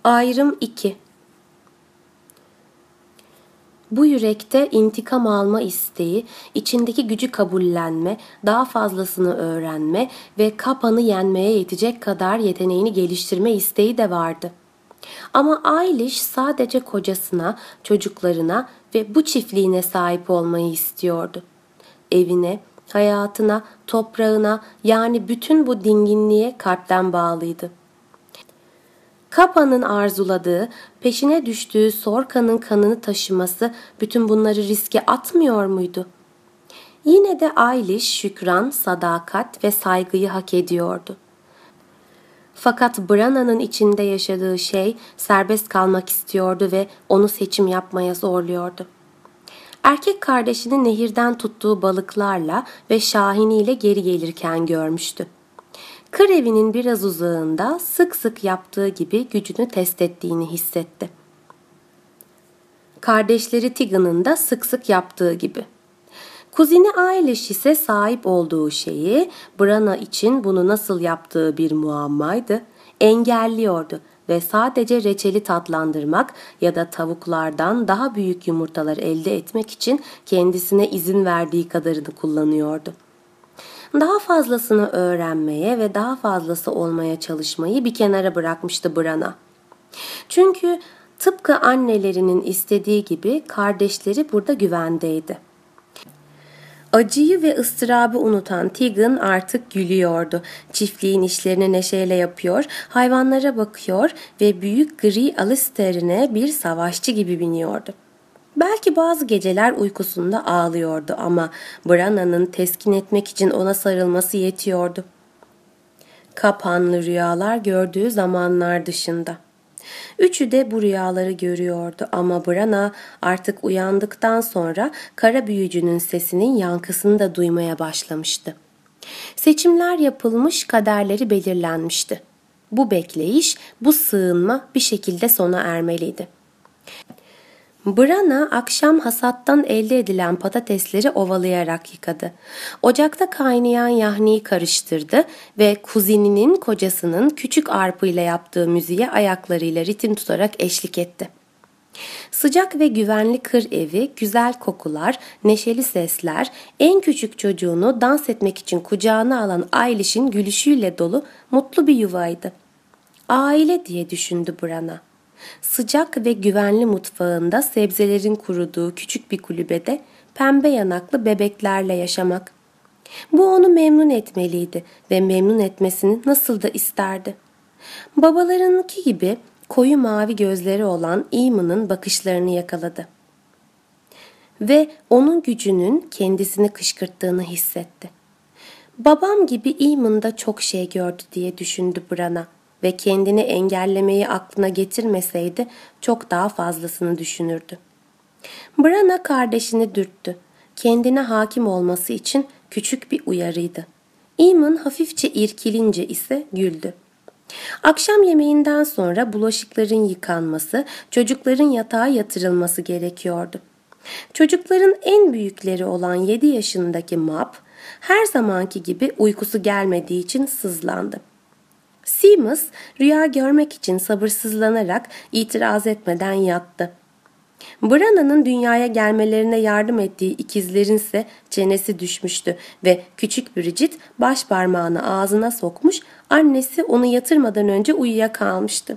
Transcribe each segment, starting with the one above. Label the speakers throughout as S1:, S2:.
S1: Ayrım 2. Bu yürekte intikam alma isteği, içindeki gücü kabullenme, daha fazlasını öğrenme ve Kapan'ı yenmeye yetecek kadar yeteneğini geliştirme isteği de vardı. Ama Ailish sadece kocasına, çocuklarına ve bu çiftliğine sahip olmayı istiyordu. Evine, hayatına, toprağına, yani bütün bu dinginliğe kalpten bağlıydı. Kapan'ın arzuladığı, peşine düştüğü Sorka'nın kanını taşıması bütün bunları riske atmıyor muydu? Yine de Ailish şükran, sadakat ve saygıyı hak ediyordu. Fakat Branna'nın içinde yaşadığı şey serbest kalmak istiyordu ve onu seçim yapmaya zorluyordu. Erkek kardeşini nehirden tuttuğu balıklarla ve şahiniyle geri gelirken görmüştü. Kır evinin biraz uzağında sık sık yaptığı gibi gücünü test ettiğini hissetti. Kardeşleri Tegan'ın da sık sık yaptığı gibi. Kuzeni Ailish ise sahip olduğu şeyi, Branna için bunu nasıl yaptığı bir muammaydı, engelliyordu ve sadece reçeli tatlandırmak ya da tavuklardan daha büyük yumurtalar elde etmek için kendisine izin verdiği kadarını kullanıyordu. Daha fazlasını öğrenmeye ve daha fazlası olmaya çalışmayı bir kenara bırakmıştı Branna. Çünkü tıpkı annelerinin istediği gibi kardeşleri burada güvendeydi. Acıyı ve ıstırabı unutan Tegan artık gülüyordu. Çiftliğin işlerini neşeyle yapıyor, hayvanlara bakıyor ve büyük gri Alistair'ine bir savaşçı gibi biniyordu. Belki bazı geceler uykusunda ağlıyordu ama Branna'nın teskin etmek için ona sarılması yetiyordu. Kapanlı rüyalar gördüğü zamanlar dışında. Üçü de bu rüyaları görüyordu ama Branna artık uyandıktan sonra kara büyücünün sesinin yankısını da duymaya başlamıştı. Seçimler yapılmış, kaderleri belirlenmişti. Bu bekleyiş, bu sığınma bir şekilde sona ermeliydi. Branna akşam hasattan elde edilen patatesleri ovalayarak yıkadı. Ocakta kaynayan yahniyi karıştırdı ve kuzeninin kocasının küçük arpıyla yaptığı müziğe ayaklarıyla ritim tutarak eşlik etti. Sıcak ve güvenli kır evi, güzel kokular, neşeli sesler, en küçük çocuğunu dans etmek için kucağına alan Ailish'in gülüşüyle dolu mutlu bir yuvaydı. Aile diye düşündü Branna. Sıcak ve güvenli mutfağında sebzelerin kuruduğu küçük bir kulübede pembe yanaklı bebeklerle yaşamak. Bu onu memnun etmeliydi ve memnun etmesini nasıl da isterdi. Babalarınınki gibi koyu mavi gözleri olan Eamon'un bakışlarını yakaladı. Ve onun gücünün kendisini kışkırttığını hissetti. Babam gibi Eamon da çok şey gördü diye düşündü Branna. Ve kendini engellemeyi aklına getirmeseydi çok daha fazlasını düşünürdü. Branna kardeşini dürttü. Kendine hakim olması için küçük bir uyarıydı. Eamon hafifçe irkilince ise güldü. Akşam yemeğinden sonra bulaşıkların yıkanması, çocukların yatağa yatırılması gerekiyordu. Çocukların en büyükleri olan 7 yaşındaki Mab her zamanki gibi uykusu gelmediği için sızlandı. Seamus rüya görmek için sabırsızlanarak itiraz etmeden yattı. Branna'nın dünyaya gelmelerine yardım ettiği ikizlerin ise çenesi düşmüştü ve küçük Bridget baş parmağını ağzına sokmuş, annesi onu yatırmadan önce uyuyakalmıştı.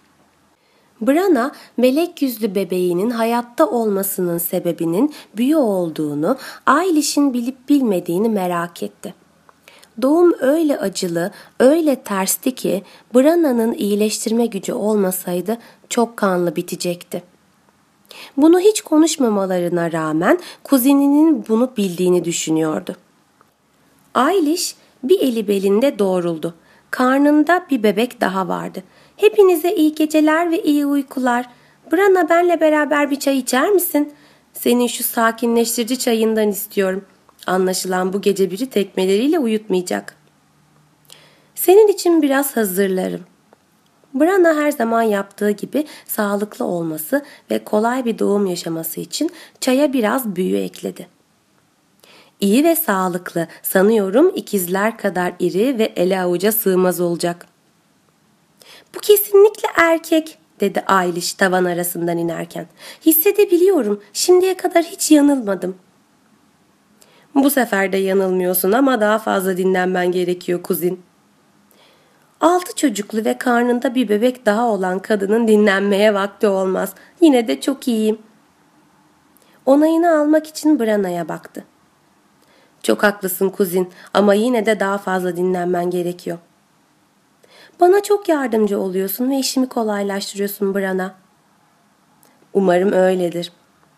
S1: Branna, melek yüzlü bebeğinin hayatta olmasının sebebinin büyü olduğunu, Ailish'in bilip bilmediğini merak etti. Doğum öyle acılı, öyle tersti ki Branna'nın iyileştirme gücü olmasaydı çok kanlı bitecekti. Bunu hiç konuşmamalarına rağmen kuzeninin bunu bildiğini düşünüyordu. Ailish bir eli belinde doğruldu. Karnında bir bebek daha vardı. Hepinize iyi geceler ve iyi uykular. Branna, benle beraber bir çay içer misin? Senin şu sakinleştirici çayından istiyorum. Anlaşılan bu gece biri tekmeleriyle uyutmayacak. Senin için biraz hazırlarım. Branna her zaman yaptığı gibi sağlıklı olması ve kolay bir doğum yaşaması için çaya biraz büyü ekledi. İyi ve sağlıklı, sanıyorum ikizler kadar iri ve ele avuca sığmaz olacak. Bu kesinlikle erkek, dedi Ayliş tavan arasından inerken. Hissedebiliyorum. Şimdiye kadar hiç yanılmadım. Bu sefer de yanılmıyorsun ama daha fazla dinlenmen gerekiyor kuzin. 6 çocuklu ve karnında bir bebek daha olan kadının dinlenmeye vakti olmaz. Yine de çok iyiyim. Onayını almak için Brana'ya baktı. Çok haklısın kuzin ama yine de daha fazla dinlenmen gerekiyor. Bana çok yardımcı oluyorsun ve işimi kolaylaştırıyorsun Brana. Umarım öyledir.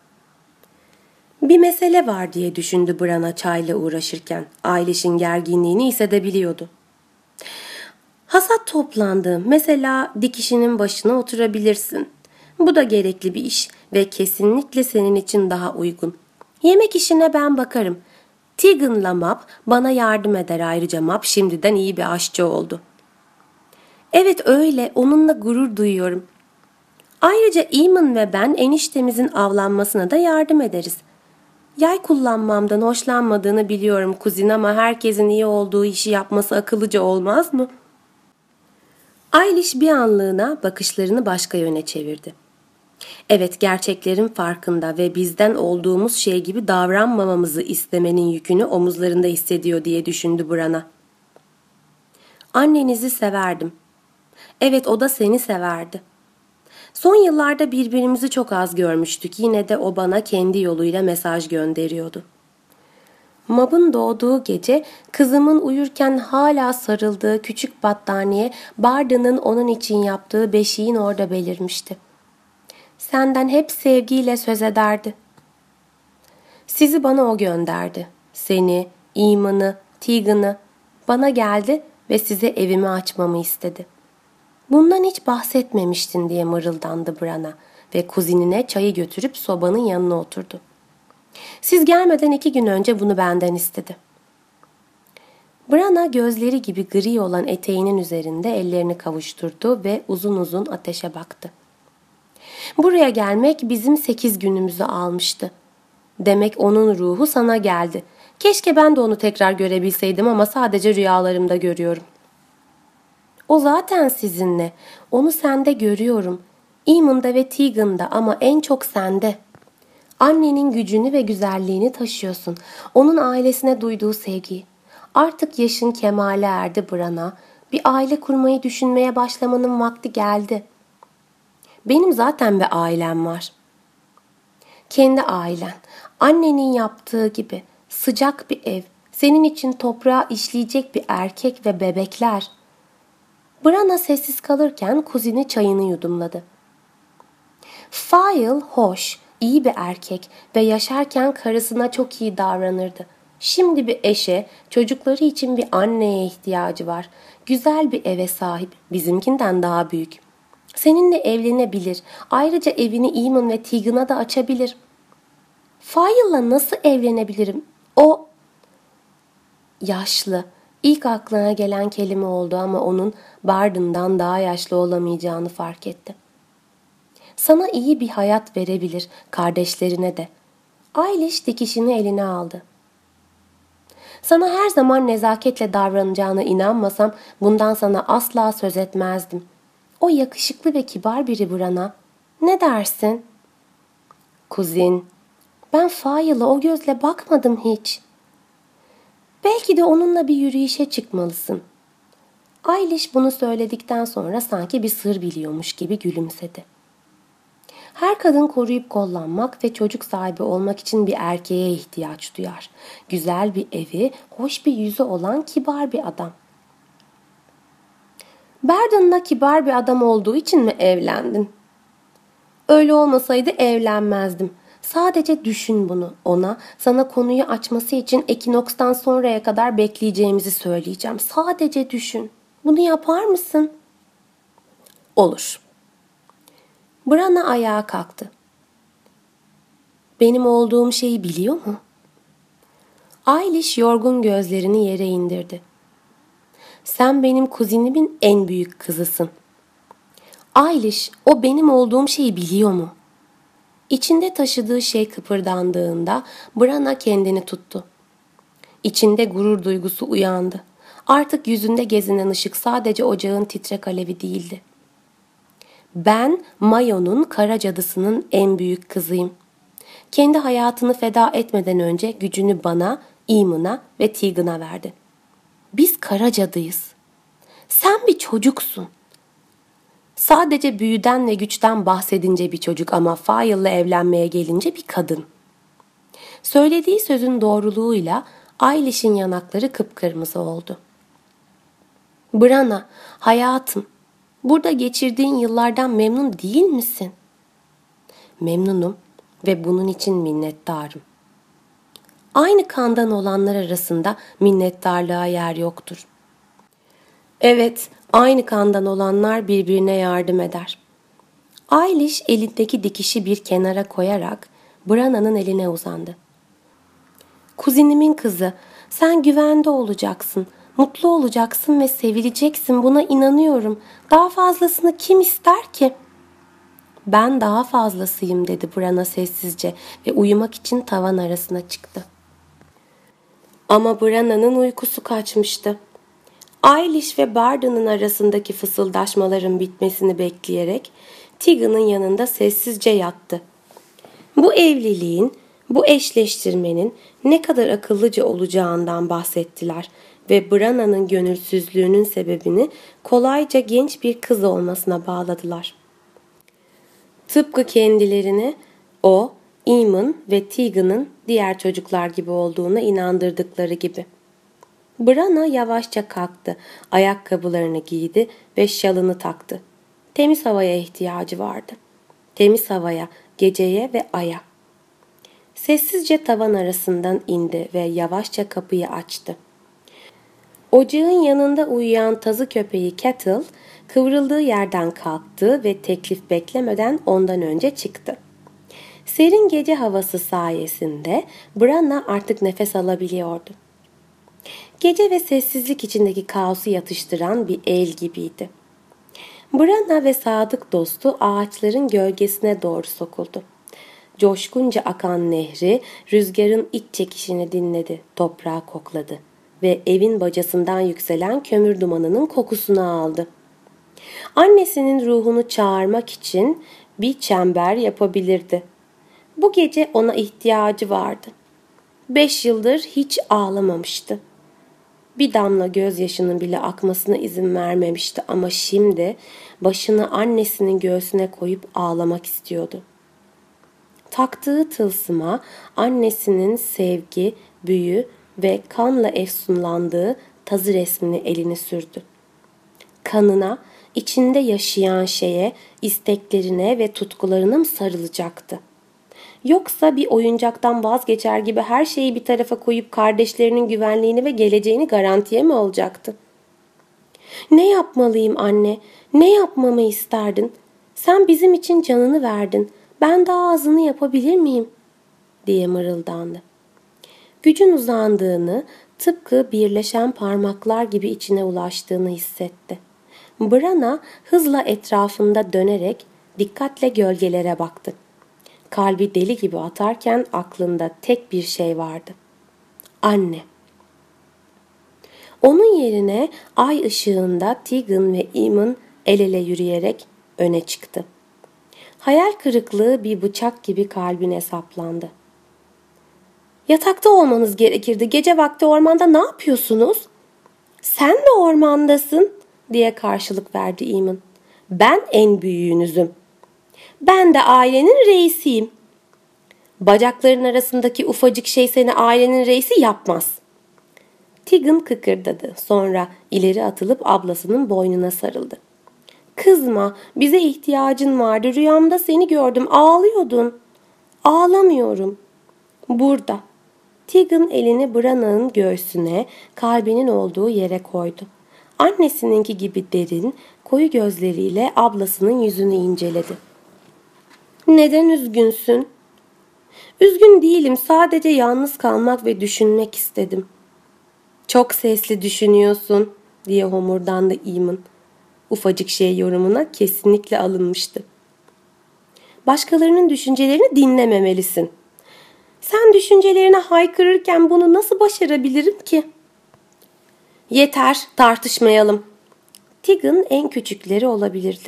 S1: Bir mesele var diye düşündü Brana çayla uğraşırken. Ailiş'in gerginliğini hissedebiliyordu. Hasat toplandı. Mesela dikişinin başına oturabilirsin. Bu da gerekli bir iş ve kesinlikle senin için daha uygun. Yemek işine ben bakarım. Tegan'la Map bana yardım eder, ayrıca Map şimdiden iyi bir aşçı oldu. Evet öyle, onunla gurur duyuyorum. Ayrıca Eamon ve ben eniştemizin avlanmasına da yardım ederiz. Yay kullanmamdan hoşlanmadığını biliyorum kuzin ama herkesin iyi olduğu işi yapması akıllıca olmaz mı? Ayliş bir anlığına bakışlarını başka yöne çevirdi. Evet, gerçeklerin farkında ve bizden olduğumuz şey gibi davranmamamızı istemenin yükünü omuzlarında hissediyor diye düşündü Brana. Annenizi severdim. Evet, o da seni severdi. Son yıllarda birbirimizi çok az görmüştük. Yine de o bana kendi yoluyla mesaj gönderiyordu. Mab'ın doğduğu gece kızımın uyurken hala sarıldığı küçük battaniye Barden'ın onun için yaptığı beşiğin orada belirmişti. Senden hep sevgiyle söz ederdi. Sizi bana o gönderdi. Seni, Eamon'ı, Tegan'ı bana geldi ve size evimi açmamı istedi. Bundan hiç bahsetmemiştin diye mırıldandı Brana ve kuzinine çayı götürüp sobanın yanına oturdu. Siz gelmeden 2 gün önce bunu benden istedi. Brana gözleri gibi gri olan eteğinin üzerinde ellerini kavuşturdu ve uzun uzun ateşe baktı. Buraya gelmek bizim 8 günümüzü almıştı. Demek onun ruhu sana geldi. Keşke ben de onu tekrar görebilseydim ama sadece rüyalarımda görüyorum. O zaten sizinle. Onu sende görüyorum. Eamon'da ve Tegan'da ama en çok sende. Annenin gücünü ve güzelliğini taşıyorsun. Onun ailesine duyduğu sevgiyi. Artık yaşın kemale erdi Brana. Bir aile kurmayı düşünmeye başlamanın vakti geldi. Benim zaten bir ailem var. Kendi ailen. Annenin yaptığı gibi. Sıcak bir ev. Senin için toprağa işleyecek bir erkek ve bebekler. Brana sessiz kalırken kuzini çayını yudumladı. Fyle hoş, iyi bir erkek ve yaşarken karısına çok iyi davranırdı. Şimdi bir eşe, çocukları için bir anneye ihtiyacı var. Güzel bir eve sahip, bizimkinden daha büyük. Seninle evlenebilir. Ayrıca evini Eamon ve Tegan'a da açabilir. Fyle'la nasıl evlenebilirim? O yaşlı. İlk aklına gelen kelime oldu ama onun Barden'dan daha yaşlı olamayacağını fark etti. Sana iyi bir hayat verebilir, kardeşlerine de. Ayliş dikişini eline aldı. Sana her zaman nezaketle davranacağına inanmasam bundan sana asla söz etmezdim. O yakışıklı ve kibar biri Brana. Ne dersin? Kuzin, ben Fyle'a o gözle bakmadım hiç. Belki de onunla bir yürüyüşe çıkmalısın. Ayliş bunu söyledikten sonra sanki bir sır biliyormuş gibi gülümsedi. Her kadın koruyup kollanmak ve çocuk sahibi olmak için bir erkeğe ihtiyaç duyar. Güzel bir evi, hoş bir yüzü olan kibar bir adam. Barden'la kibar bir adam olduğu için mi evlendin? Öyle olmasaydı evlenmezdim. Sadece düşün bunu. Sana konuyu açması için ekinokstan sonraya kadar bekleyeceğimizi söyleyeceğim. Sadece düşün. Bunu yapar mısın? Olur. Brana ayağa kalktı. Benim olduğum şeyi biliyor mu? Ayliş yorgun gözlerini yere indirdi. Sen benim kuzinimin en büyük kızısın. Ayliş, o benim olduğum şeyi biliyor mu? İçinde taşıdığı şey kıpırdandığında Brana kendini tuttu. İçinde gurur duygusu uyandı. Artık yüzünde gezinen ışık sadece ocağın titrek alevi değildi. Ben Mayo'nun kara cadısının en büyük kızıyım. Kendi hayatını feda etmeden önce gücünü bana, Eamon'a ve Tegan'a verdi. Biz kara cadıyız. Sen bir çocuksun. Sadece büyüden ve güçten bahsedince bir çocuk ama File'la evlenmeye gelince bir kadın. Söylediği sözün doğruluğuyla Eilish'in yanakları kıpkırmızı oldu. Bran'a, hayatım, burada geçirdiğin yıllardan memnun değil misin? Memnunum ve bunun için minnettarım. Aynı kandan olanlar arasında minnettarlığa yer yoktur. Evet, aynı kandan olanlar birbirine yardım eder. Eilish elindeki dikişi bir kenara koyarak Branna'nın eline uzandı. Kuzinimin kızı, sen güvende olacaksın, mutlu olacaksın ve sevileceksin, buna inanıyorum. Daha fazlasını kim ister ki? Ben daha fazlasıyım dedi Branna sessizce ve uyumak için tavan arasına çıktı. Ama Branna'nın uykusu kaçmıştı. Eilish ve Barden'ın arasındaki fısıldaşmaların bitmesini bekleyerek Tegan'ın yanında sessizce yattı. Bu evliliğin, bu eşleştirmenin ne kadar akıllıca olacağından bahsettiler ve Branna'nın gönülsüzlüğünün sebebini kolayca genç bir kız olmasına bağladılar. Tıpkı kendilerini o, Eamon ve Tegan'ın diğer çocuklar gibi olduğuna inandırdıkları gibi. Branna yavaşça kalktı, ayakkabılarını giydi ve şalını taktı. Temiz havaya ihtiyacı vardı. Temiz havaya, geceye ve aya. Sessizce tavan arasından indi ve yavaşça kapıyı açtı. Ocağın yanında uyuyan tazı köpeği Kettle, kıvrıldığı yerden kalktı ve teklif beklemeden ondan önce çıktı. Serin gece havası sayesinde Branna artık nefes alabiliyordu. Gece ve sessizlik içindeki kaosu yatıştıran bir el gibiydi. Branna ve sadık dostu ağaçların gölgesine doğru sokuldu. Coşkunca akan nehri, rüzgarın iç çekişini dinledi, toprağı kokladı ve evin bacasından yükselen kömür dumanının kokusunu aldı. Annesinin ruhunu çağırmak için bir çember yapabilirdi. Bu gece ona ihtiyacı vardı. 5 yıldır hiç ağlamamıştı. Bir damla gözyaşının bile akmasına izin vermemişti ama şimdi başını annesinin göğsüne koyup ağlamak istiyordu. Taktığı tılsıma annesinin sevgi, büyü ve kanla efsunlandığı tazı resmini elini sürdü. Kanına, içinde yaşayan şeye, isteklerine ve tutkularına mı sarılacaktı? Yoksa bir oyuncaktan vazgeçer gibi her şeyi bir tarafa koyup kardeşlerinin güvenliğini ve geleceğini garantiye mi alacaktı? Ne yapmalıyım anne? Ne yapmamı isterdin? Sen bizim için canını verdin. Ben daha azını yapabilir miyim? Diye mırıldandı. Gücün uzandığını, tıpkı birleşen parmaklar gibi içine ulaştığını hissetti. Branna hızla etrafında dönerek dikkatle gölgelere baktı. Kalbi deli gibi atarken aklında tek bir şey vardı. Anne. Onun yerine ay ışığında Tegan ve Eamon el ele yürüyerek öne çıktı. Hayal kırıklığı bir bıçak gibi kalbine saplandı. Yatakta olmanız gerekirdi. Gece vakti ormanda ne yapıyorsunuz? Sen de ormandasın diye karşılık verdi Eamon. Ben en büyüğünüzüm. Ben de ailenin reisiyim. Bacakların arasındaki ufacık şey seni ailenin reisi yapmaz. Tegan kıkırdadı. Sonra ileri atılıp ablasının boynuna sarıldı. Kızma, bize ihtiyacın vardı. Rüyamda seni gördüm, ağlıyordun. Ağlamıyorum. Burada. Tegan elini Branna'nın göğsüne, kalbinin olduğu yere koydu. Annesininki gibi derin, koyu gözleriyle ablasının yüzünü inceledi. Neden üzgünsün? Üzgün değilim, sadece yalnız kalmak ve düşünmek istedim. Çok sesli düşünüyorsun diye homurdandı Eamon. Ufacık şey yorumuna kesinlikle alınmıştı. Başkalarının düşüncelerini dinlememelisin. Sen düşüncelerine haykırırken bunu nasıl başarabilirim ki? Yeter, tartışmayalım. Tegan en küçükleri olabilirdi.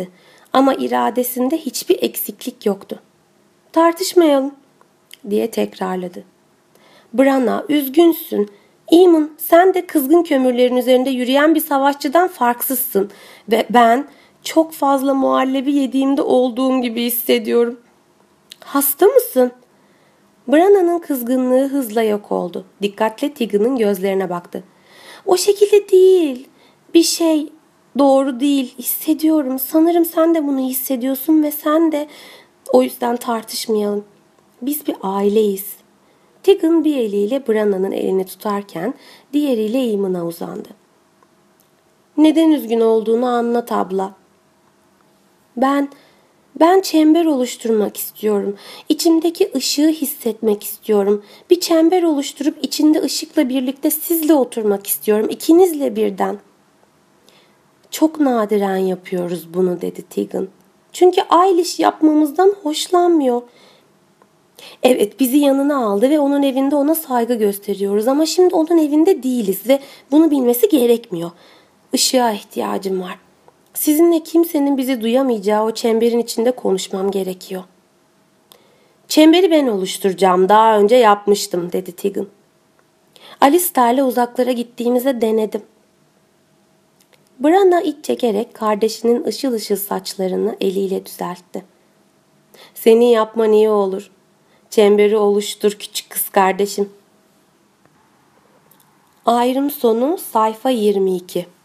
S1: Ama iradesinde hiçbir eksiklik yoktu. "Tartışmayalım," diye tekrarladı. "Bran'a, üzgünsün. Eamon, sen de kızgın kömürlerin üzerinde yürüyen bir savaşçıdan farksızsın. Ve ben çok fazla muhallebi yediğimde olduğum gibi hissediyorum." "Hasta mısın?" Branna'nın kızgınlığı hızla yok oldu. Dikkatle Tegan'ın gözlerine baktı. "O şekilde değil. Bir şey doğru değil. Hissediyorum. Sanırım sen de bunu hissediyorsun ve sen de... O yüzden tartışmayalım. Biz bir aileyiz." Tegan bir eliyle Branna'nın elini tutarken diğeriyle Eamon'a uzandı. "Neden üzgün olduğunu anlat abla." Ben çember oluşturmak istiyorum. İçimdeki ışığı hissetmek istiyorum. Bir çember oluşturup içinde ışıkla birlikte sizle oturmak istiyorum. İkinizle birden." "Çok nadiren yapıyoruz bunu," dedi Tegan. "Çünkü Ailish yapmamızdan hoşlanmıyor. Evet, bizi yanına aldı ve onun evinde ona saygı gösteriyoruz ama şimdi onun evinde değiliz ve bunu bilmesi gerekmiyor. Işığa ihtiyacım var. Sizinle kimsenin bizi duyamayacağı o çemberin içinde konuşmam gerekiyor." "Çemberi ben oluşturacağım. Daha önce yapmıştım," dedi Tegan. "Alistair'le uzaklara gittiğimizde denedim." Bran'a iç çekerek kardeşinin ışıl ışıl saçlarını eliyle düzeltti. "Senin yapman iyi olur. Çemberi oluştur küçük kız kardeşim." Ayrım sonu sayfa 22.